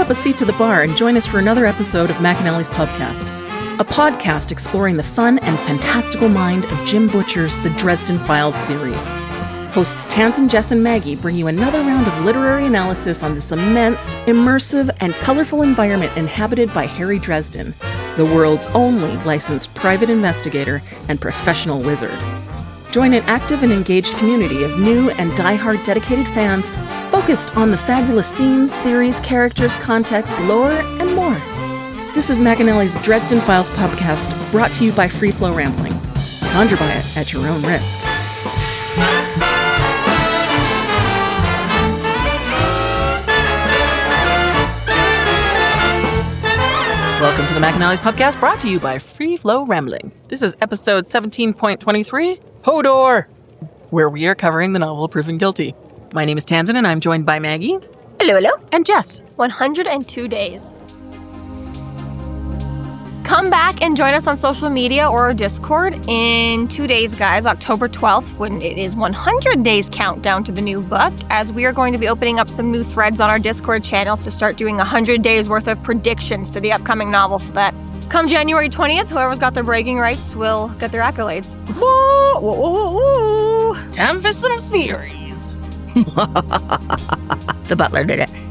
up a seat to the bar and join us for another episode of McAnally's Pubcast, a podcast exploring the fun and fantastical mind of Jim Butcher's The Dresden Files series. Hosts Tansen, Jess, and Maggie bring you another round of literary analysis on this immense, immersive, and colorful environment inhabited by Harry Dresden, the world's only licensed private investigator and professional wizard. Join an active and engaged community of new and die-hard dedicated fans focused on the fabulous themes, theories, characters, context, lore, and more. This is McAnally's Dresden Files Pubcast, brought to you by Free Flow Rambling. Conjure by it at your own risk. Welcome to the McAnally's Pubcast, brought to you by Free Flow Rambling. This is episode 17.23, Hodor, where we are covering the novel Proven Guilty. My name is Tansen, and I'm joined by Maggie. Hello, hello. And Jess. 102 days. Come back and join us on social media or Discord in 2 days, guys, October 12th, when it is 100 days countdown to the new book, as we are going to be opening up some new threads on our Discord channel to start doing 100 days worth of predictions to the upcoming novel, so that come January 20th, whoever's got the bragging rights will get their accolades. Woo, woo, woo, woo. Time for some theories. The butler did it.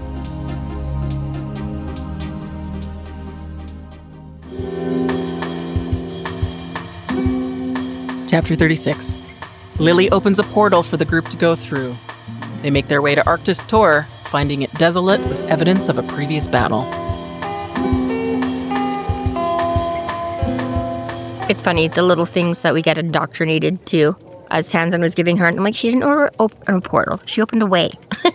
Chapter 36. Lily opens a portal for the group to go through. They make their way to Arctis Tor, finding it desolate with evidence of a previous battle. It's funny, the little things that we get indoctrinated to. As Tansen was giving her, and I'm like, she didn't open a portal. She opened a way.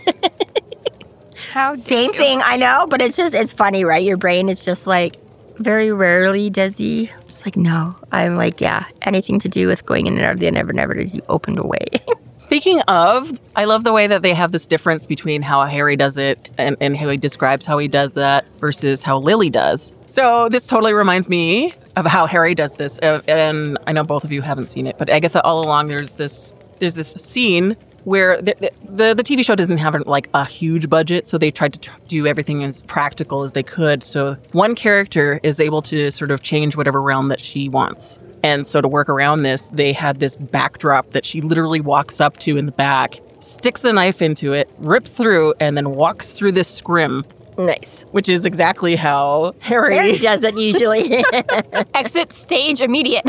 Same thing, I know, but it's funny, right? Your brain is just like, very rarely does he. It's like, no. I'm like, yeah, anything to do with going in and out of the never does you opened a way. Speaking of, I love the way that they have this difference between how Harry does it and how he describes how he does that versus how Lily does. So this totally reminds me of how Harry does this. And I know both of you haven't seen it, but Agatha, all along, there's this scene where the TV show doesn't have like a huge budget, so they tried to do everything as practical as they could. So one character is able to sort of change whatever realm that she wants. And so to work around this, they had this backdrop that she literally walks up to in the back, sticks a knife into it, rips through, and then walks through this scrim. Nice. Which is exactly how Harry does it usually. Exit stage immediate.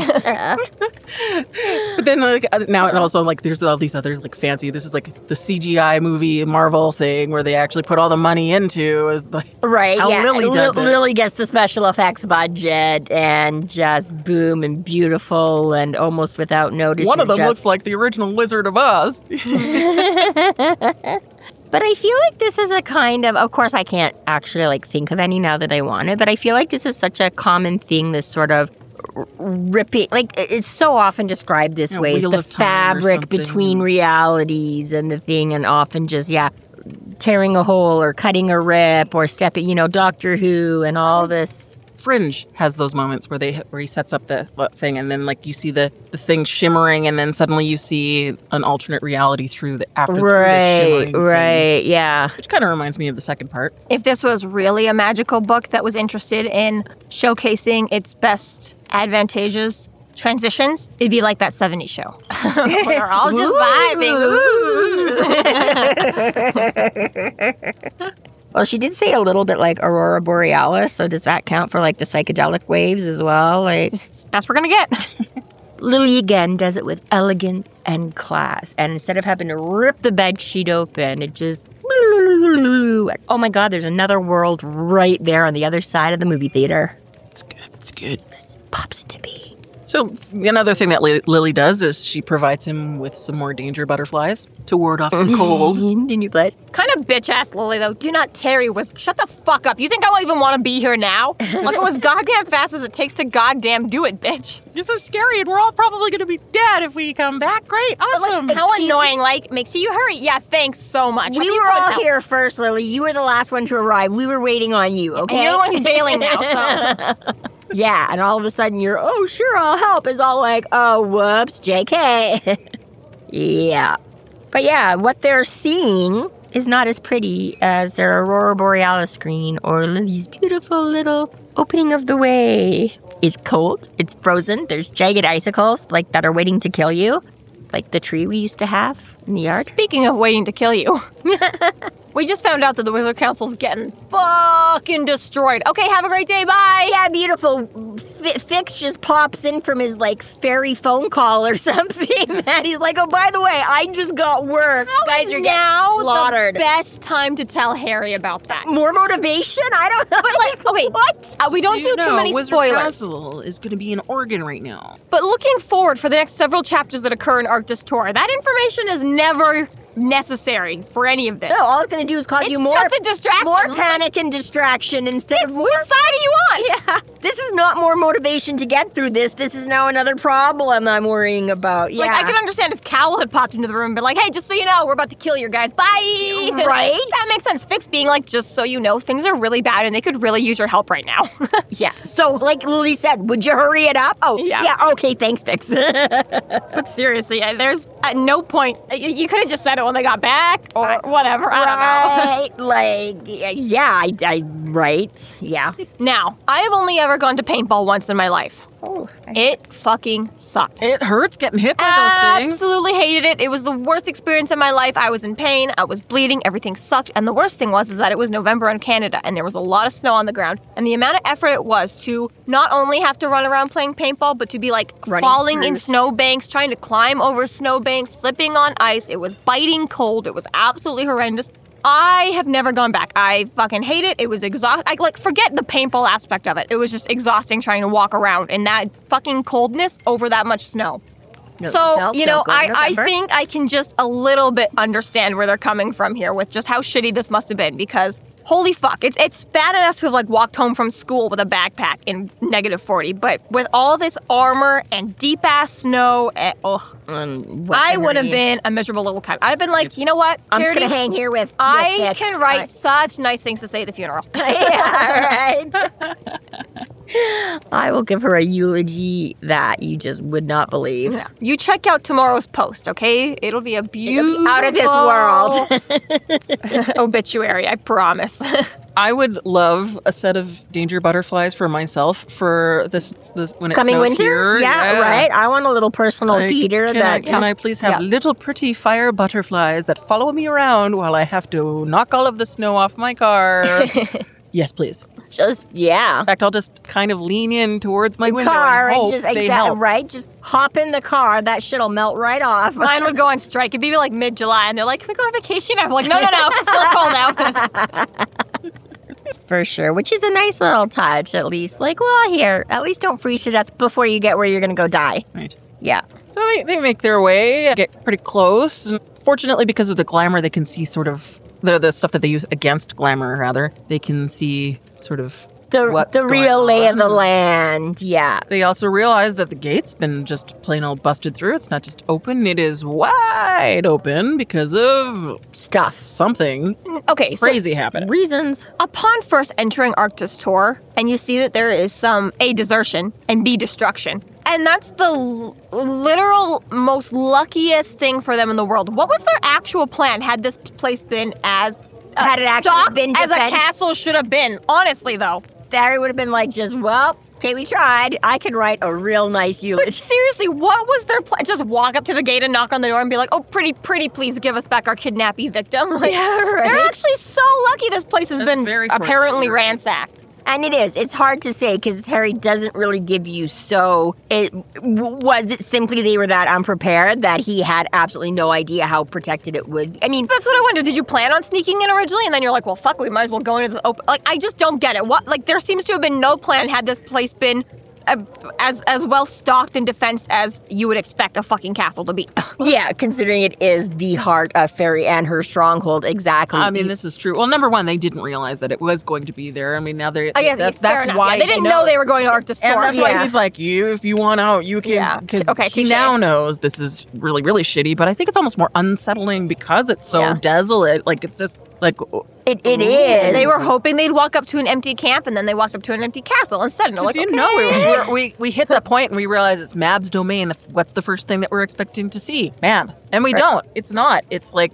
But then now it also there's all these others fancy. This is the CGI movie Marvel thing where they actually put all the money into is right. How yeah. Lily does it. Lily gets the special effects budget and just boom and beautiful and almost without notice. One of them looks like the original Wizard of Oz. But I feel like this is a kind of course I can't actually think of any now that I want it, but I feel like this is such a common thing, this sort of ripping, it's so often described this way, it's the fabric between realities and the thing, and often just, tearing a hole or cutting a rip or stepping, Doctor Who and all this. Fringe has those moments where he sets up the thing, and then you see the thing shimmering, and then suddenly you see an alternate reality through the shimmering right, thing. Yeah. Which kind of reminds me of the second part. If this was really a magical book that was interested in showcasing its best advantageous transitions, it'd be like that 70s show. We're all just vibing. Well, she did say a little bit like Aurora Borealis, so does that count for the psychedelic waves as well? It's the best we're gonna get. Lily again does it with elegance and class, and instead of having to rip the bed sheet open, it just oh my God, there's another world right there on the other side of the movie theater. It's good. This pops it to be. So another thing that Lily does is she provides him with some more danger butterflies to ward off the cold. The new place. Kind of bitch-ass Lily, though. Do not tarry. Shut the fuck up. You think I won't even want to be here now? Look at as goddamn fast as it takes to goddamn do it, bitch. This is scary, and we're all probably going to be dead if we come back. Great, awesome. How annoying. Make sure you hurry. Yeah, thanks so much. We were all here first, Lily. You were the last one to arrive. We were waiting on you, okay? And you're the one who's bailing now, so... Yeah, and all of a sudden you're, oh, sure, I'll help, is all oh, whoops, JK. Yeah. But yeah, what they're seeing is not as pretty as their Aurora Borealis screen or Lily's beautiful little opening of the way. It's cold, it's frozen, there's jagged icicles like that are waiting to kill you, like the tree we used to have in the yard. Speaking of waiting to kill you, we just found out that the Wizard Council's getting fucking destroyed. Okay, have a great day, bye! Yeah, beautiful. Fix just pops in from his, like, fairy phone call or something, and he's like, oh, by the way, I just got work. How guys is are now getting slaughtered. The best time to tell Harry about that. More motivation? I don't know. But, like, okay, what? We don't do too many Wizard spoilers. Council is going to be in Oregon right now. But looking forward for the next several chapters that occur in Arctis Tour, that information is never necessary for any of this. No, all it's going to do is cause It's you more, just a distraction. more panic and distraction instead of more. What side are you on? Yeah, this is not more motivation to get through this. This is now another problem I'm worrying about. Yeah, Like, I could understand if Cal had popped into the room and been like, hey, just so you know, we're about to kill your guys. Bye! Right? That makes sense. Fix being like, just so you know, things are really bad and they could really use your help right now. Yeah. So, like Lily said, would you hurry it up? Oh, yeah. Okay, thanks, Fix. But seriously, there's at no point, you could have just said it when they got back or whatever. I don't know. Right, like, yeah, right, yeah. Now, I have only ever gone to paintball once in my life. Oh, It fucking sucked. It hurts getting hit by those things. Absolutely hated it. It was the worst experience in my life. I was in pain. I was bleeding. Everything sucked. And the worst thing was that it was November in Canada and there was a lot of snow on the ground. And the amount of effort it was to not only have to run around playing paintball, but to be like falling in snowbanks, trying to climb over snowbanks, slipping on ice. It was biting cold. It was absolutely horrendous. I have never gone back. I fucking hate it. It was exhausting. Forget the paintball aspect of it. It was just exhausting trying to walk around in that fucking coldness over that much snow. So, you know, I think I can just a little bit understand where they're coming from here with just how shitty this must have been because holy fuck, it's bad enough to have like walked home from school with a backpack in -40, but with all this armor and deep ass snow, I would have been a miserable little cunt. I'd have been like, you know what, I'm just Charity, gonna hang here with I Fix. can write such nice things to say at the funeral. Yeah, right. I will give her a eulogy that you just would not believe. Yeah. You check out tomorrow's post, okay? It'll be a beautiful out of this world obituary, I promise. I would love a set of danger butterflies for myself for this when it coming snows winter. here. Yeah, right. I want a little personal heater. Can I please have little pretty fire butterflies that follow me around while I have to knock all of the snow off my car? Yes, please. Just In fact, I'll just kind of lean in towards my window car and hope just they help. right. Just hop in the car. That shit'll melt right off. Mine would go on strike. It'd be like mid-July, and they're like, "Can we go on vacation?" I'm like, "No, it's still cold out." For sure, which is a nice little touch, at least. Like, well, here, at least don't freeze to death before you get where you're gonna go die. Right. Yeah. So they make their way, get pretty close. And fortunately, because of the glamour, they can see sort of the stuff that they use against glamour, rather. They can see sort of the real lay of the land. Yeah. They also realize that the gate's been just plain old busted through. It's not just open, it is wide open because of something crazy happening. Reasons. Upon first entering Arctis Tour, and you see that there is some A, desertion, and B, destruction. And that's the literal most luckiest thing for them in the world. What was their actual plan had this place been as had it actually been as a castle should have been? Honestly, though. Barry would have been like, okay, we tried. I could write a real nice eulogy. But seriously, what was their plan? Just walk up to the gate and knock on the door and be like, oh, pretty, please give us back our kidnapping victim. Like, yeah, right. They're actually so lucky this place has been apparently ransacked. And it is. It's hard to say because Harry doesn't really give you was it simply they were that unprepared that he had absolutely no idea how protected it would? I mean, that's what I wonder. Did you plan on sneaking in originally? And then you're like, well, fuck, we might as well go into the open. Like, I just don't get it. There seems to have been no plan had this place been as well stocked and defensed as you would expect a fucking castle to be. Yeah, considering it is the heart of Fairy and her stronghold, exactly. I mean, this is true. Well, number one, they didn't realize that it was going to be there. I mean, now I guess that's why they didn't know they were going to Arctis Tour. And that's why he's like, if you want out, you can. Because he now knows this is really, really shitty. But I think it's almost more unsettling because it's so desolate. Like, it's just like... It is. They were hoping they'd walk up to an empty camp, and then they walked up to an empty castle instead. And they're like, we hit that point, and we realize it's Mab's domain. What's the first thing that we're expecting to see? Mab. And we don't. It's not. It's like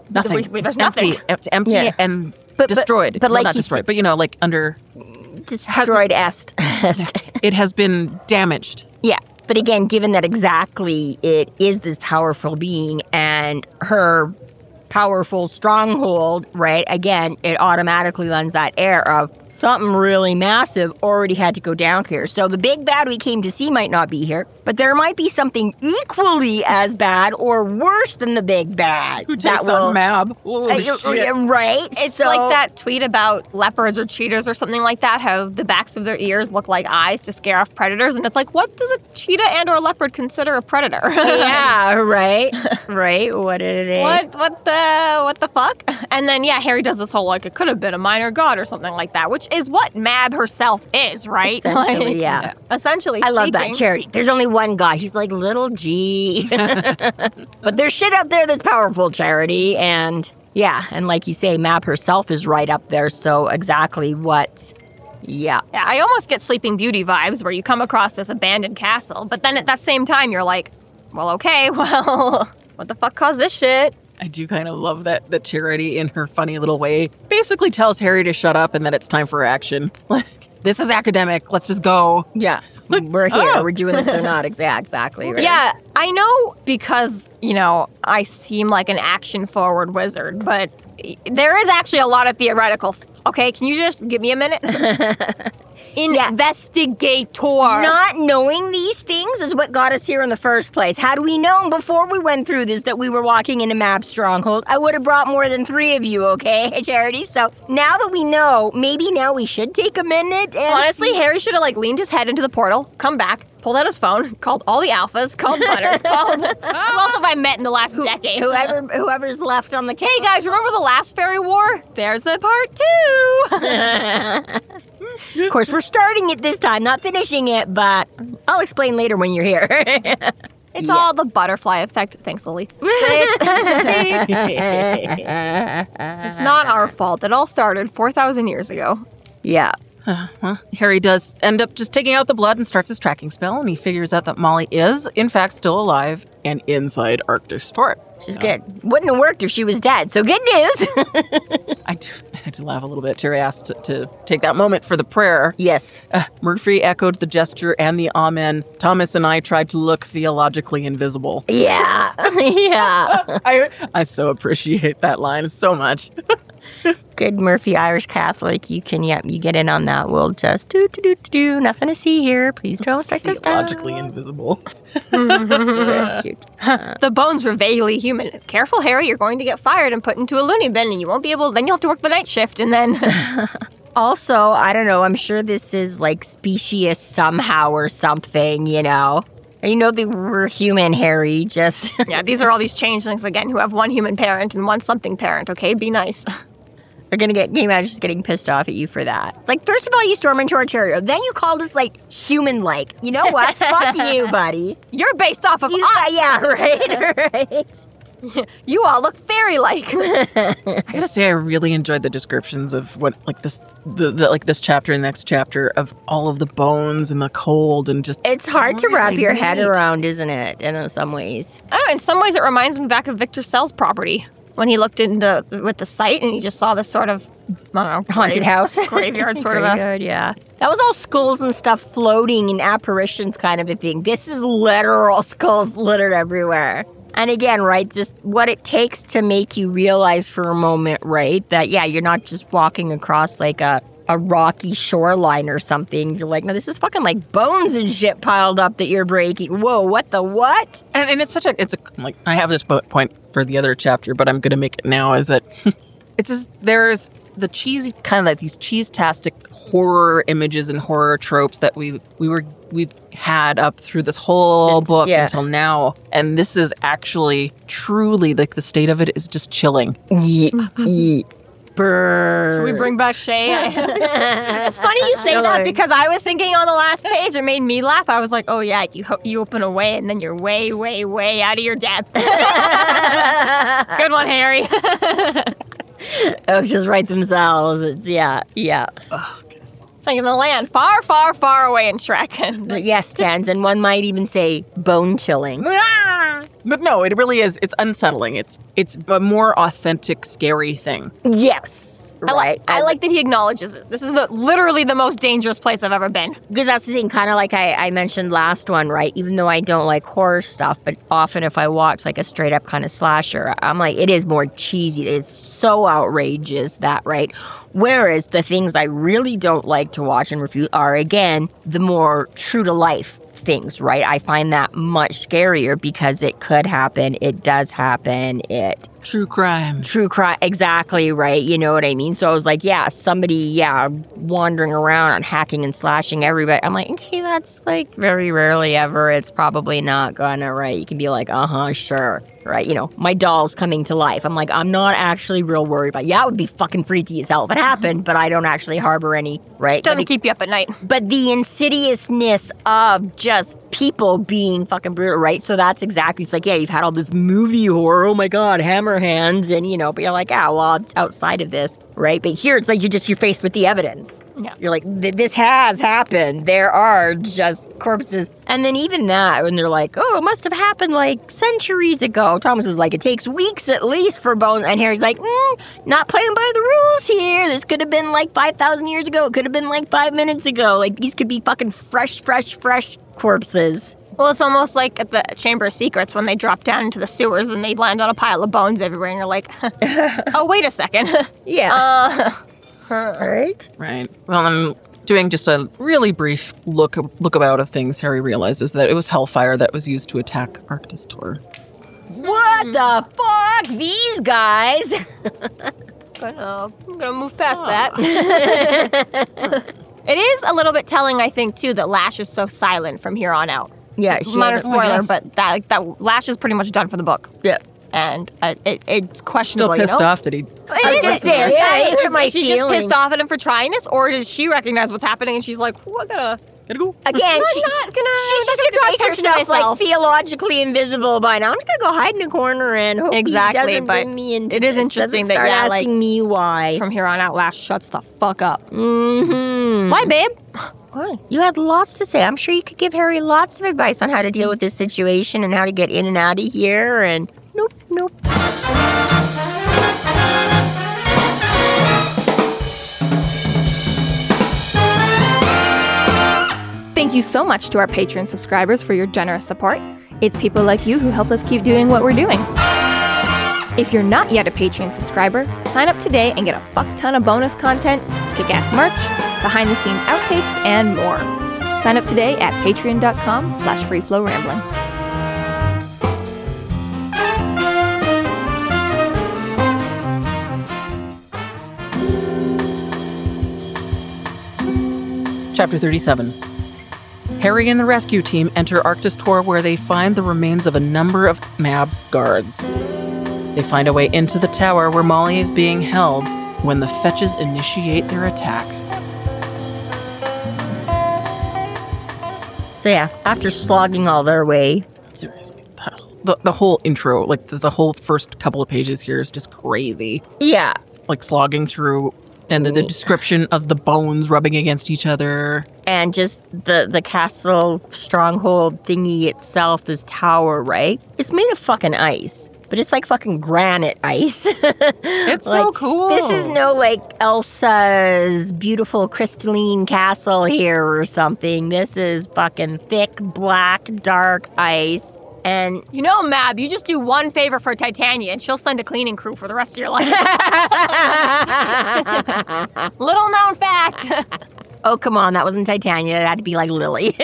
Nothing. There's nothing. It's empty Yeah. and But- destroyed. but Well, like not you destroyed, said- but like under... Destroyed est. It has been damaged. Yeah. But again, given that exactly it is this powerful being and her powerful stronghold, right? Again, it automatically lends that air of something really massive already had to go down here. So the big bad we came to see might not be here, but there might be something equally as bad or worse than the big bad. Who takes on Mab? Holy shit. Right? It's like that tweet about leopards or cheetahs or something like that, how the backs of their ears look like eyes to scare off predators. And it's like, what does a cheetah and or a leopard consider a predator? Yeah, right? Right? What did it? What the fuck? And then, yeah, Harry does this whole, like, it could have been a minor god or something like that, which is what Mab herself is, right? Essentially, Like, yeah. Essentially I love that, speaking. Charity. There's only one guy. He's like little G. But there's shit out there that's powerful, Charity. And yeah, and like you say, Mab herself is right up there. So exactly what... Yeah. Yeah, I almost get Sleeping Beauty vibes where you come across this abandoned castle, but then at that same time, you're like, well, okay, well, what the fuck caused this shit? I do kind of love that Charity, in her funny little way, basically tells Harry to shut up and that it's time for action. Like, this is academic. Let's just go. Yeah. We're here. Oh. We're doing this or not. Exactly. Right? Yeah, I know because, I seem like an action-forward wizard, but there is actually a lot of theoretical... Okay, can you just give me a minute? Investigator. Not knowing these things is what got us here in the first place. Had we known before we went through this that we were walking into Mab's stronghold, I would have brought more than 3 of you, okay, Charity? So now that we know, maybe now we should take a minute and Honestly, Harry should have leaned his head into the portal, come back, pulled out his phone, called all the alphas, called Butters, called... Who else have I met in the last decade? whoever's left on the case. Hey guys, remember the last fairy war? There's a part 2. Of course, we're starting it this time, not finishing it, but I'll explain later when you're here. It's all the butterfly effect. Thanks, Lily. It's not our fault. It all started 4,000 years ago. Yeah. Well, Harry does end up just taking out the blood and starts his tracking spell, and he figures out that Molly is, in fact, still alive and inside Arctis Torp. She's good. Wouldn't have worked if she was dead, so good news. I had to laugh a little bit. Terry asked to take that moment for the prayer. Yes. Murphy echoed the gesture and the amen. Thomas and I tried to look theologically invisible. Yeah. Yeah. I so appreciate that line so much. Good Murphy Irish Catholic. You can, you get in on that. We'll just do. Nothing to see here. Please don't strike this down. Theologically invisible. It's very cute. The bones were vaguely human. Careful, Harry, you're going to get fired and put into a loony bin, and you won't be able... Then you'll have to work the night shift, and then... Also, I don't know. I'm sure this is specious somehow or something, And they were human, Harry. Just... Yeah, these are all these changelings, again, who have one human parent and one something parent, okay? Be nice. They're gonna get Game Edge just getting pissed off at you for that. It's first of all, you storm into Ontario. Then you called us human-like. You know what? Fuck you, buddy. You're based off of us! Yeah, right. You all look fairy-like. I gotta say, I really enjoyed the descriptions of what, this chapter and next chapter of all of the bones and the cold and just... It's hard to wrap really your head neat. around, isn't it? In some ways. I don't know, in some ways it reminds me back of Victor Sell's property. When he looked with the site and he just saw this sort of, I don't know, Haunted house. Graveyard sort of a... Graveyard, yeah. That was all skulls and stuff floating and apparitions kind of a thing. This is literal skulls littered everywhere. And again, right, just what it takes to make you realize for a moment, right, that, yeah, you're not just walking across a rocky shoreline or something. You're no, this is fucking bones and shit piled up that you're breaking. Whoa, what the what? And it's I have this point for the other chapter, but I'm going to make it now, is that there's the cheesy, kind of these cheese-tastic horror images and horror tropes that we've had up through this whole book until now. And this is actually truly, the state of it is just chilling. Burn. Should we bring back Shay? It's funny you say that because I was thinking on the last page, it made me laugh. I was like, oh yeah, you open a way and then you're way, way, way out of your depth. Good one, Harry. Oaks just write themselves. It's, yeah. Oh, goodness. It's like in the land far, far, far away in Shrek. But yes, Stans, and one might even say bone chilling. But no, it really is. It's unsettling. It's a more authentic, scary thing. Yes. Right. I like that he acknowledges it. This is literally the most dangerous place I've ever been. Because that's the thing, kind of like I mentioned last one, right? Even though I don't like horror stuff, but often if I watch like a straight up kind of slasher, I'm like, it is more cheesy. It's so outrageous that, right? Whereas the things I really don't like to watch and refute are, again, the more true to life things, right? I find that much scarier because it could happen. It does happen. True crime. Exactly, right? You know what I mean? So I was like, somebody, wandering around and hacking and slashing everybody. I'm like, okay, that's like very rarely ever. It's probably not gonna, right? You can be like, sure, right? You know, my doll's coming to life. I'm like, I'm not actually real worried about it. Yeah, it would be fucking freaky as hell if it happened, but I don't actually harbor any, right? Doesn't keep you up at night. But the insidiousness of just people being fucking brutal, right? So that's exactly, it's like, you've had all this movie horror, oh my God, hammer hands, and but you're like, it's outside of this, right? But here it's like you're faced with the evidence. Yeah. You're like, this has happened. There are just corpses. And then even that, when they're like, it must have happened like centuries ago. Thomas is like, it takes weeks at least for bones. And Harry's like, not playing by the rules here. This could have been like 5,000 years ago. It could have been like 5 minutes ago. Like, these could be fucking fresh corpses. Well, it's almost like at the Chamber of Secrets when they drop down into the sewers and they land on a pile of bones everywhere, and you're like, oh, wait a second. Yeah. Right? Right. Well, I'm doing just a really brief look about of things. Harry realizes that it was Hellfire that was used to attack Arctis Tor. What the fuck? These guys? I'm gonna move past that. It is a little bit telling, I think, too, that Lash is so silent from here on out. Yeah, minor spoiler, but that Lash is pretty much done for the book. Yeah. And it's questionable. Still pissed off that he. I was gonna say, is she just pissed off at him for trying this, or does she recognize what's happening and she's like, I gotta go. Again, she's just gonna draw make attention to herself like myself. Theologically invisible by now. I'm just gonna go hide in a corner and hope he doesn't bring me into it is this. interesting Doesn't that start asking me why. From here on out, Lash shuts the fuck up. Mm-hmm. Why, babe? You had lots to say. I'm sure you could give Harry lots of advice on how to deal with this situation and how to get in and out of here. And nope. Thank you so much to our Patreon subscribers for your generous support. It's people like you who help us keep doing what we're doing. If you're not yet a Patreon subscriber, sign up today and get a fuck ton of bonus content, kick-ass merch, behind-the-scenes outtakes, and more. Sign up today at patreon.com/freeflowrambling. Chapter 37. Harry and the rescue team enter Arctis Tor, where they find the remains of a number of Mab's guards. They find a way into the tower where Molly is being held when the Fetches initiate their attack. So after slogging all their way. Seriously, the whole intro, like the whole first couple of pages here is just crazy. Yeah. Like slogging through, and the description of the bones rubbing against each other. And just the castle stronghold thingy itself, this tower, right? It's made of fucking ice. But it's like fucking granite ice. It's so cool. This is no like Elsa's beautiful crystalline castle here or something. This is fucking thick, black, dark ice. And you know, Mab, you just do one favor for Titania and she'll send a cleaning crew for the rest of your life. Little known fact. Oh, come on. That wasn't Titania. It had to be like Lily.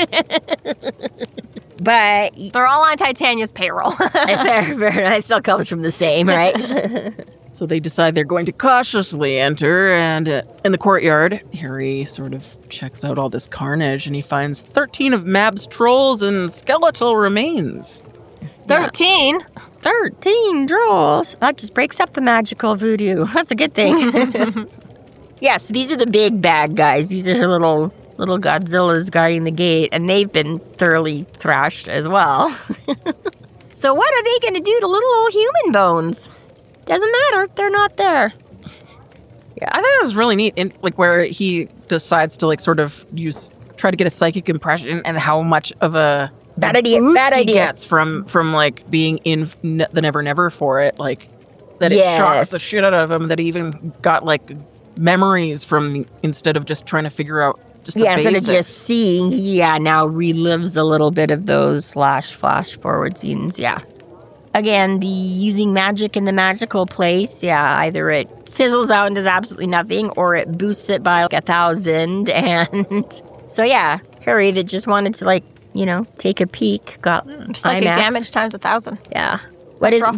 But they're all on Titania's payroll. Fair. It still comes from the same, right? So they decide they're going to cautiously enter, and in the courtyard, Harry sort of checks out all this carnage, and he finds 13 of Mab's trolls and skeletal remains. 13? 13 trolls. That just breaks up the magical voodoo. That's a good thing. Yeah, so these are the big bad guys. These are little Godzillas guarding the gate, and they've been thoroughly thrashed as well. So what are they going to do to little old human bones? Doesn't matter. They're not there. Yeah, I think that was really neat, like where he decides to like sort of try to get a psychic impression and how much of Bad idea. boost Bad he idea. gets from like being in the Never Never for it, like that it shocks the shit out of him. That he even got like memories from instead of just trying to figure out just the instead basics. of just seeing, now relives a little bit of those flash forward scenes. Yeah. Again, the using magic in the magical place. Yeah, either it fizzles out and does absolutely nothing, or it boosts it by like 1,000. And so Harry that just wanted to take a peek got psychic IMAX. damage times 1,000. Yeah. What is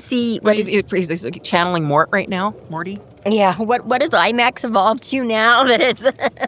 He's channeling Mort right now, Morty. Yeah, what does IMAX evolve to now that it's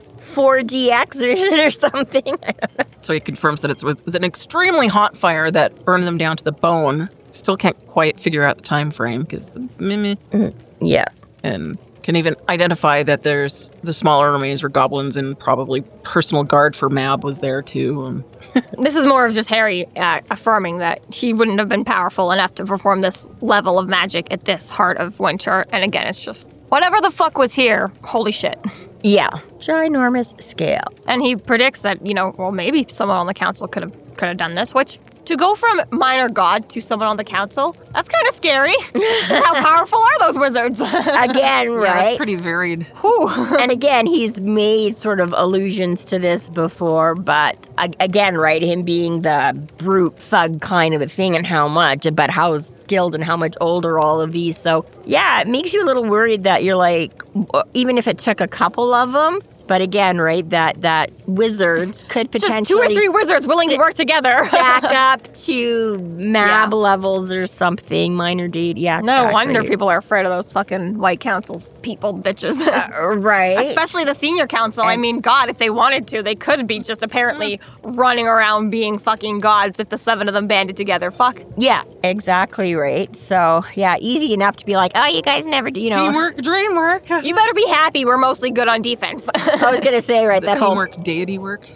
4DX or something? I don't know. So he confirms that it's an extremely hot fire that burned them down to the bone. Still can't quite figure out the time frame because it's meh. Yeah. And can even identify that there's the smaller remains were goblins and probably personal guard for Mab was there too. This is more of just Harry affirming that he wouldn't have been powerful enough to perform this level of magic at this heart of winter. And again, it's just whatever the fuck was here, holy shit. Yeah. Ginormous scale. And he predicts that, maybe someone on the council could have done this, which to go from minor god to someone on the council, that's kind of scary. How powerful are those wizards? Again, right? Yeah, it's pretty varied. Whew. And again, he's made sort of allusions to this before, but again, right, him being the brute thug kind of a thing and how how skilled and how much older all of these. So, yeah, it makes you a little worried that you're like, even if it took a couple of them, but again, right, that wizards could potentially... Just 2 or 3 wizards willing to work together. back up to Mab levels or something, minor deed. Yeah, No exactly. wonder people are afraid of those fucking white councils, people, bitches. Right. Especially the senior council. I mean, God, if they wanted to, they could be just apparently running around being fucking gods if the 7 of them banded together. Fuck. Yeah, exactly right. So, easy enough to be like, oh, you guys never do, Teamwork, dreamwork. You better be happy we're mostly good on defense. I was going to say, right, that whole Teamwork, deity work.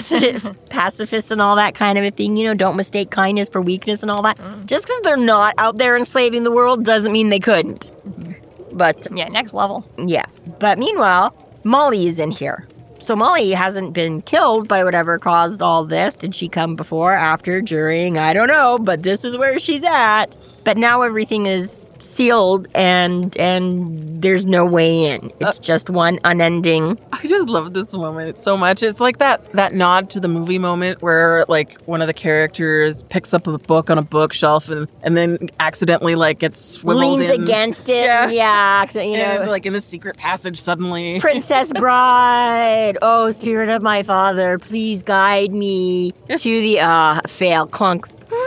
pacifist and all that kind of a thing, don't mistake kindness for weakness and all that. Just because they're not out there enslaving the world doesn't mean they couldn't. But, Yeah, next level. yeah. But meanwhile, Molly is in here. So Molly hasn't been killed by whatever caused all this. Did she come before, after, during? I don't know, but this is where she's at. But now everything is sealed and there's no way in. It's just one unending. I just love this moment so much. It's like that nod to the movie moment where like one of the characters picks up a book on a bookshelf and then accidentally like gets swiveled Leans in. against it. Yeah. And, And it's like in the secret passage suddenly. Princess Bride. Oh, spirit of my father, please guide me to the fail clunk.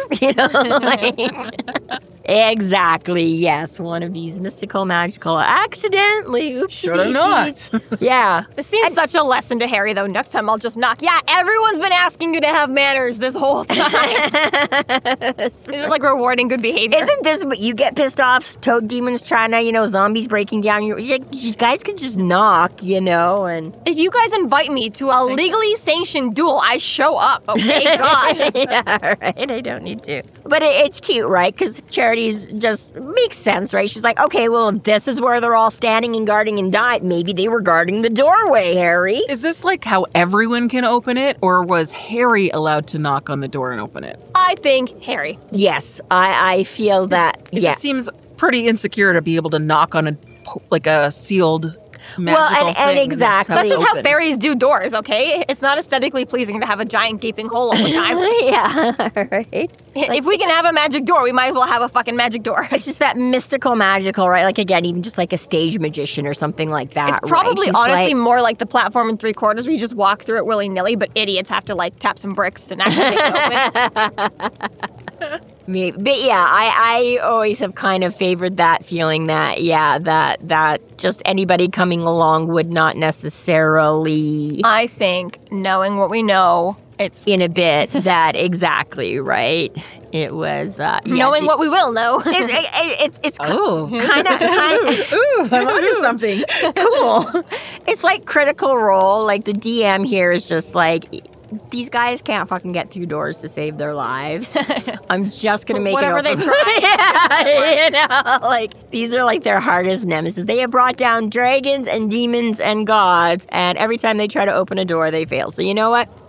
Exactly, yes. One of these mystical, magical, accidentally. Should have not. Yeah. This seems such a lesson to Harry, though. Next time I'll just knock. Yeah, everyone's been asking you to have manners this whole time. This is like rewarding good behavior. Isn't this what you get pissed off? Toad demons trying to, zombies breaking down your... You guys could just knock, and... If you guys invite me to a legally sanctioned duel, I show up, okay? God. Yeah, right. I don't need to. But it's cute, right? Because Charity's just makes sense, right? She's like, okay, well, if this is where they're all standing and guarding and died, maybe they were guarding the doorway, Harry. Is this like how everyone can open it, or was Harry allowed to knock on the door and open it? I think Harry. Yes, I feel that. It just seems pretty insecure to be able to knock on a sealed magical thing. And exactly. That's just how fairies do doors, okay? It's not aesthetically pleasing to have a giant gaping hole all the time. Yeah, right. If we can have a magic door, we might as well have a fucking magic door. It's just that mystical, magical, right? Like, again, even just like a stage magician or something like that. It's probably right? honestly more like the platform in 3/4 where you just walk through it willy-nilly, but idiots have to like tap some bricks and actually take it open. Maybe. But yeah, I always have kind of favored that feeling that, that just anybody coming along would not necessarily... I think, knowing what we know, it's... In a bit, that exactly, right? It was... knowing what we will know. It's kind of... Ooh, I'm onto something. Cool. It's like Critical Role. Like, the DM here is just like... These guys can't fucking get through doors to save their lives. I'm just going to make Whatever it open. they try. Like, these are like their hardest nemesis. They have brought down dragons and demons and gods, and every time they try to open a door, they fail. So you know what?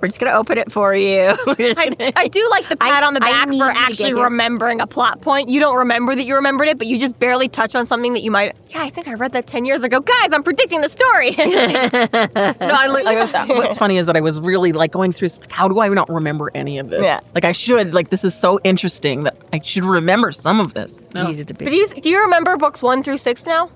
We're just going to open it for you. I do like the pat on the back for actually remembering a plot point. You don't remember that you remembered it, but you just barely touch on something that you might, I think I read that 10 years ago. Guys, I'm predicting the story. What's funny is that I was really like going through, how do I not remember any of this? Yeah. Like I should, like this is so interesting that I should remember some of this. No. Do you remember books 1 through 6 now?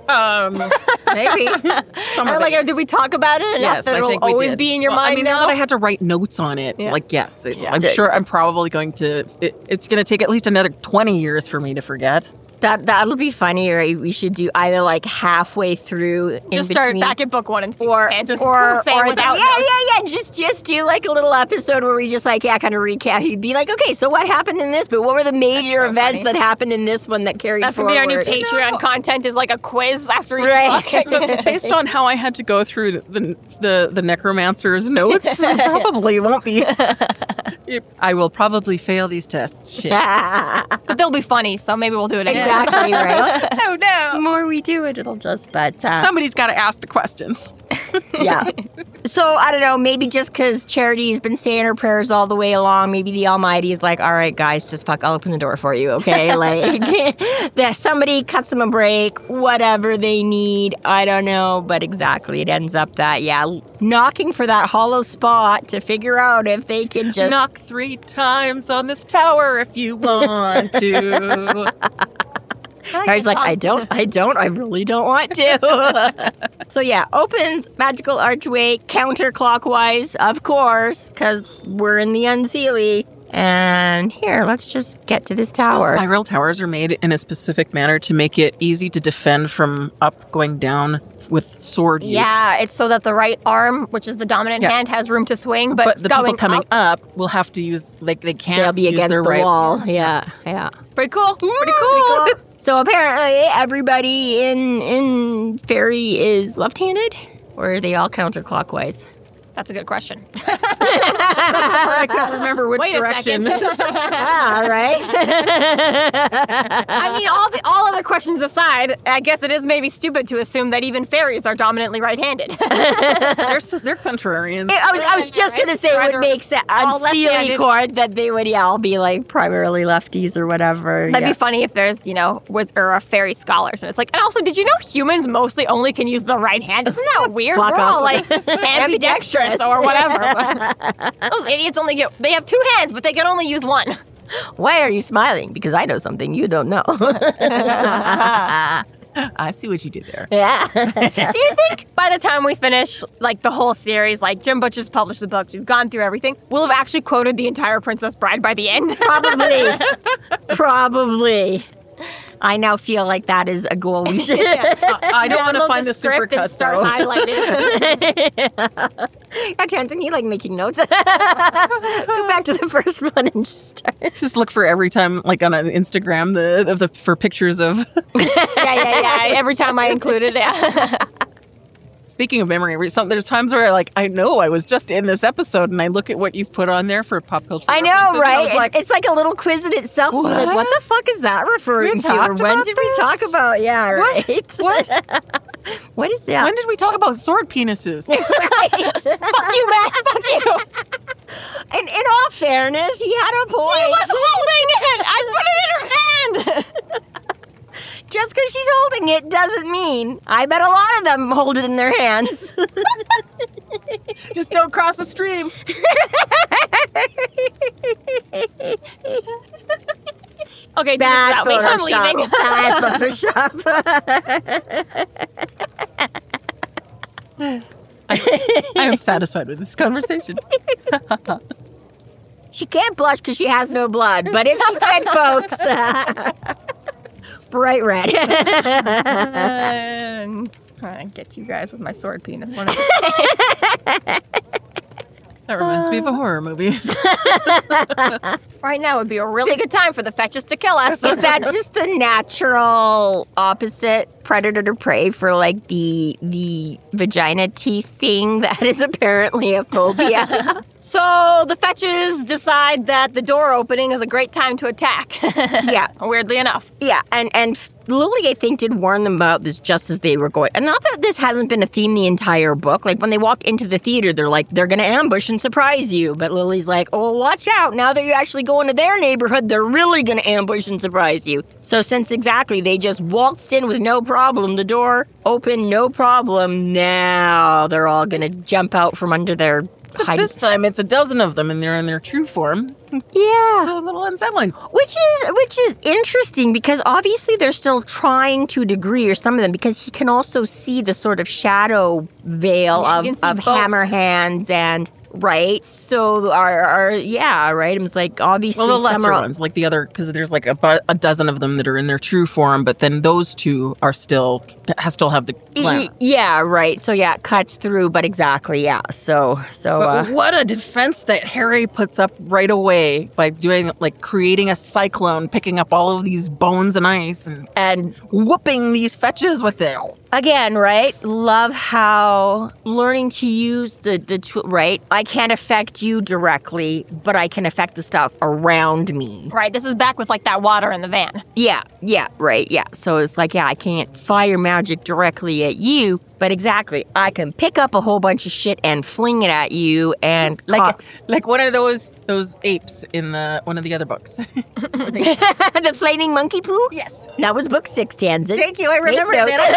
Maybe. Did we talk about it enough Yes, that I it'll think we always did. be in your mind I mean, now that I had to write notes on it, yes. I'm sure I'm probably going to, it's going to take at least another 20 years for me to forget. That'll be funny, right? We should do either like halfway through, just start back at book 1 and see or without just do like a little episode where we just like kind of recap. You'd be like, okay, so what happened in this? But what were the major events that happened in this one that carried forward? That's gonna be our new Patreon content is like a quiz after each book. Based on how I had to go through the necromancer's notes, it probably won't be. I will probably fail these tests. Shit. But they'll be funny, so maybe we'll do it again. Exactly, right? Oh, no. The more we do it, it'll just, but... Somebody's got to ask the questions. Yeah. So, I don't know, maybe just because Charity's been saying her prayers all the way along, maybe the Almighty is like, all right, guys, just I'll open the door for you, okay? Like, that somebody cuts them a break, whatever they need, I don't know, but exactly, it ends up that, knocking for that hollow spot to figure out if they can just... Knock 3 times on this tower if you want to. Harry's like, I really don't want to. So opens magical archway counterclockwise, of course, because we're in the Unseelie. And here, let's just get to this tower. Spiral towers are made in a specific manner to make it easy to defend from going down with sword use. Yeah, it's so that the right arm, which is the dominant hand, has room to swing, but the people coming up will have to use, they can't They'll be use against their the right wall. Yeah. Pretty cool. Pretty cool. So apparently everybody in Fairy is left-handed? Or are they all counterclockwise? That's a good question. I can't remember which direction. All right. I mean, all other questions aside, I guess it is maybe stupid to assume that even fairies are dominantly right-handed. They're contrarians. I was just going to say it would make sense. Unseelie Court that they would all be like primarily lefties or whatever. That'd be funny if there's, fairy scholars. And it's like, and also, did you know humans mostly only can use the right hand? Isn't that weird? We're all like ambidextrous or whatever. Those idiots they have 2 hands, but they can only use 1. Why are you smiling? Because I know something you don't know. I see what you did there. Yeah. Do you think by the time we finish, the whole series, Jim Butcher's published the books, we've gone through everything, we'll have actually quoted the entire Princess Bride by the end? Probably. I now feel like that is a goal we should. I don't want to find the script and start highlighting. Tanton, you like making notes? Go back to the first one and just look for every time, on an Instagram, for pictures of. Yeah. Every time I include it, yeah. Speaking of memory, there's times where I know I was just in this episode and I look at what you've put on there for pop culture. I know, right? It's like a little quiz in itself. What? Like, what the fuck is that referring to? Or when did we talk about? Yeah, right. What? What is that? When did we talk about sword penises? Right. Fuck you, Matt. Fuck you. And in all fairness, he had a point. She was holding it. I put it in her hand. Just because she's holding it doesn't mean. I bet a lot of them hold it in their hands. Just don't cross the stream. Okay, bad I'm leaving. Bad Photoshop. I am satisfied with this conversation. She can't blush because she has no blood, but if she can, folks. Bright red. I get you guys with my sword penis. That reminds me of a horror movie. Right now would be a really good time for the fetches to kill us. Is that just the natural opposite predator to prey for the vagina teeth thing that is apparently a phobia? So the fetches decide that the door opening is a great time to attack. Yeah. Weirdly enough. Yeah, and Lily, I think, did warn them about this just as they were going. And not that this hasn't been a theme the entire book. Like, when they walk into the theater, they're like, they're going to ambush and surprise you. But Lily's like, oh, watch out. Now that you actually go into their neighborhood, they're really going to ambush and surprise you. So since exactly they just waltzed in with no problem, the door opened, no problem, now they're all going to jump out from under their hiding. This time it's a dozen of them, and they're in their true form. Yeah. So a little unsettling. Which is interesting, because obviously they're still trying to a degree, or some of them, because he can also see the sort of shadow veil of hammer hands and... Right, so right. It's like obviously the lesser ones, like the other, because there's like a dozen of them that are in their true form, but then those two are still have the glamour. Yeah, right. So yeah, it cuts through, but exactly, yeah. So. But what a defense that Harry puts up right away by doing creating a cyclone, picking up all of these bones and ice, and whooping these fetches with it. Again, right? Love how learning to use the tool, right? I can't affect you directly, but I can affect the stuff around me. Right, this is back with that water in the van. Yeah, right, yeah. So it's like, yeah, I can't fire magic directly at you, but exactly, I can pick up a whole bunch of shit and fling it at you, and like one of those apes in one of the other books. The flaming monkey poo? Yes. That was book 6, Tanzin. Thank you, I remembered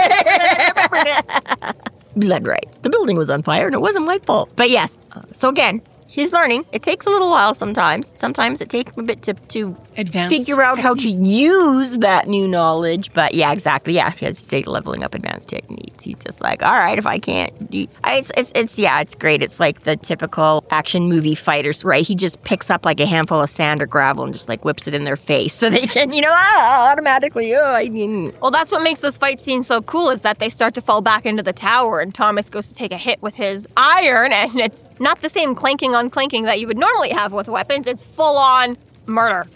it. Blood rights. The building was on fire and it wasn't my fault. But yes, so again, he's learning. It takes a little while sometimes. Sometimes it takes a bit to figure out how to use that new knowledge. But yeah, exactly. Yeah, he has to say leveling up advanced techniques. He's just like, all right, if I can't do... It's great. It's like the typical action movie fighters, right? He just picks up like a handful of sand or gravel and just whips it in their face so they can, automatically, Well, that's what makes this fight scene so cool, is that they start to fall back into the tower and Thomas goes to take a hit with his iron, and it's not the same clanking on clanking that you would normally have with weapons. It's full on murder.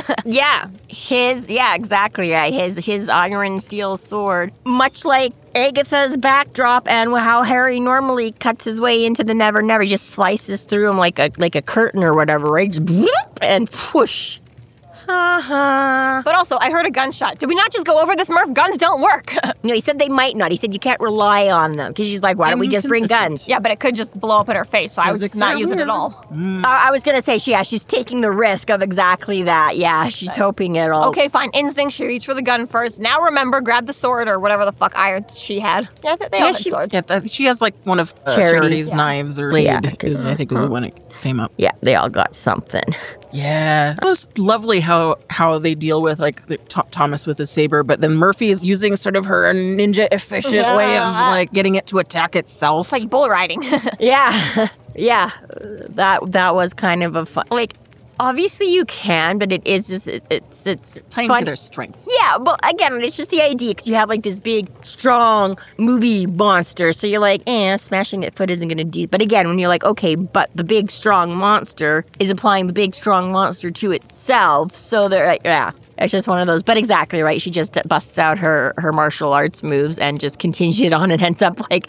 Exactly. Yeah, his iron steel sword, much like Agatha's backdrop and how Harry normally cuts his way into the Never Never, just slices through him like a curtain or whatever, right? Just bloop, and whoosh. But also, I heard a gunshot. Did we not just go over this, Murph? Guns don't work. No, he said they might not. He said you can't rely on them. Because she's like, why don't we just bring guns? Yeah, but it could just blow up in her face, so I would just not use it at all. I was going to say, she's taking the risk of exactly that. Yeah, she's hoping it'll... Okay, fine. Instinct, she reached for the gun first. Now remember, grab the sword or whatever the fuck iron she had. Yeah, they all had swords. Yeah, she has one of Charity's knives, or I think it was when it came up. Yeah, they all got something. Yeah, it was lovely how they deal with Thomas with his saber, but then Murphy is using sort of her ninja efficient way of getting it to attack itself, it's like bull riding. Yeah, that was kind of a fun. Obviously you can, but it is just it's playing fun. To their strengths. Yeah, but again, it's just the idea, because you have this big, strong movie monster, so you're like, smashing that foot isn't going to do. But again, when you're like, okay, but the big, strong monster is applying the big, strong monster to itself, so they're like, yeah. It's just one of those. But exactly right. She just busts out her martial arts moves and just continues it on and ends up like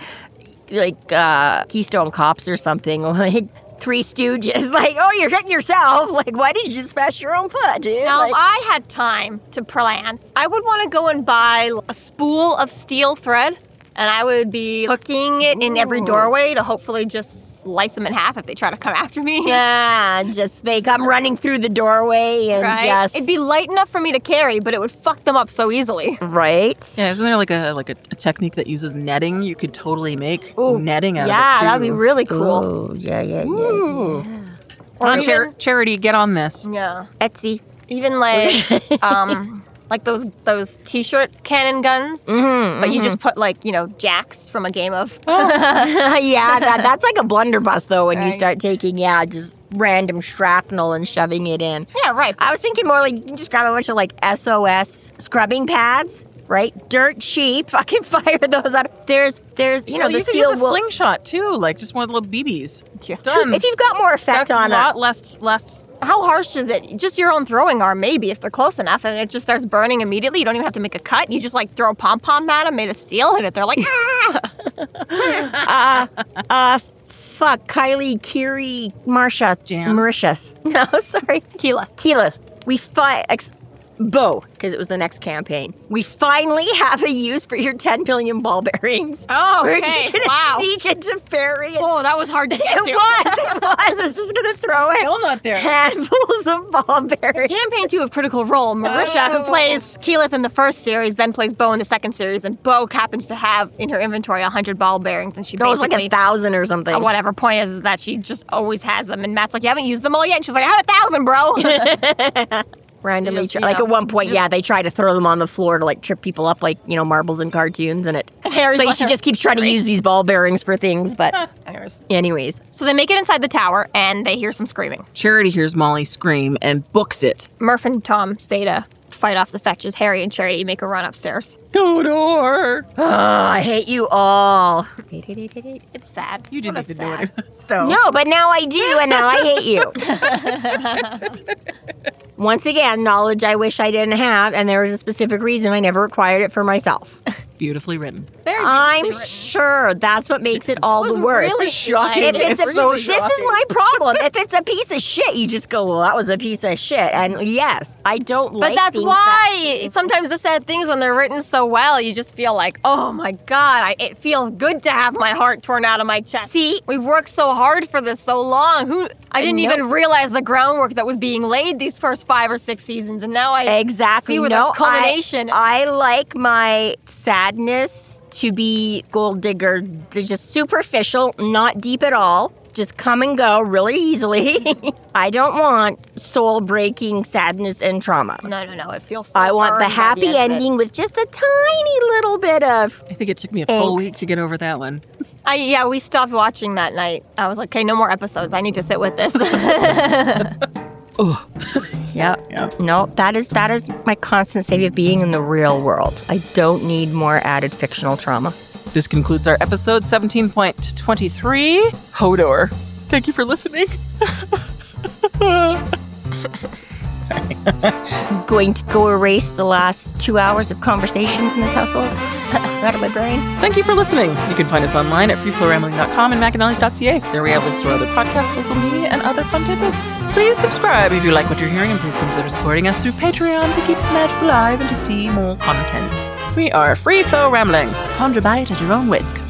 Keystone Cops or something. Three Stooges, you're hitting yourself. Why didn't you just smash your own foot, dude? Now, if I had time to plan, I would want to go and buy a spool of steel thread, and I would be hooking it in every doorway to hopefully just slice them in half if they try to come after me. Yeah, just they come running through the doorway and just... It'd be light enough for me to carry, but it would fuck them up so easily. Right? Yeah, isn't there a technique that uses netting? You could totally make netting out of it, too. Yeah, that'd be really cool. Oh, yeah. Come on, Charity, get on this. Yeah. Etsy. Even those t-shirt cannon guns, but you just put jacks from a game of... Yeah, that's like a blunderbuss, though, when you start taking, just random shrapnel and shoving it in. Yeah, right. I was thinking more you can just grab a bunch of SOS scrubbing pads, right? Dirt cheap, fucking fire those out. There's the you steel could use a slingshot, too, just one of the little BBs. Yeah. True, if you've got more effect on it. That's a lot less... How harsh is it? Just your own throwing arm, maybe, if they're close enough, and it just starts burning immediately. You don't even have to make a cut. You just, throw a pom-pom at them made of steel, and they're like, ah! Kylie, Kiri, Marsha, Jan. Mauritius. No, sorry. Keyleth. We Bo, because it was the next campaign. We finally have a use for your 10 million ball bearings. Oh, We're okay. just gonna sneak into Ferry. Oh, that was hard to get to. It was. It's just going to throw in Still not there. handfuls of ball bearings. Campaign 2 of Critical Role, Marisha, who plays Keyleth in the first series, then plays Bo in the second series, and Bo happens to have in her inventory 100 ball bearings, and she It was like basically... 1,000 or something. Whatever, point is that she just always has them, and Matt's like, you haven't used them all yet? And she's like, I have 1,000, bro. Randomly, Just, you like know. at one point, they try to throw them on the floor to like trip people up, like, marbles in cartoons, and it. Harry's So like, she just keeps trying to use these ball bearings for things, but anyways. So they make it inside the tower, and they hear some screaming. Charity hears Molly scream and books it. Murph and Tom stay to fight off the fetches. Harry and Charity make a run upstairs. Hodor! Oh, I hate you all. It's sad. You didn't What a even know sad. it. So. No, but now I do, and now I hate you. Once again, knowledge I wish I didn't have, and there was a specific reason I never acquired it for myself. Beautifully written. Very I'm beautifully written. sure that's what makes it all was the worse. really shocking. If it's It's a, so this is shocking. my problem. If it's a piece of shit, you just go, well, that was a piece of shit. And yes, I don't like But that's things why sometimes the sad things, when they're written so well, you just feel like, oh my God, it feels good to have my heart torn out of my chest. See? We've worked so hard for this so long. I didn't Nope. even realize the groundwork that was being laid these first 5 or 6 seasons, and now I Exactly. see with No, the culmination. I like my sadness to be gold digger, just superficial, not deep at all. Just come and go really easily. I don't want soul-breaking sadness and trauma. No, it feels so I want the earned by happy end of it. ending with just a tiny little bit of... I think it took me a full Angst. week to get over that one. We stopped watching that night. I was like, okay, no more episodes. I need to sit with this. Oh. Yeah. Yeah. No, that is my constant state of being in the real world. I don't need more added fictional trauma. This concludes our episode 17.23, Hodor. Thank you for listening. I'm going to go erase the last 2 hours of conversations in this household out of my brain. Thank you for listening. You can find us online at freeflowrambling.com and McAnally's.ca. There we have links to our other podcasts, social media, and other fun tidbits. Please subscribe if you like what you're hearing, and please consider supporting us through Patreon to keep the magic alive and to see more content. We are Free Flow Rambling. Conjure by it at your own risk.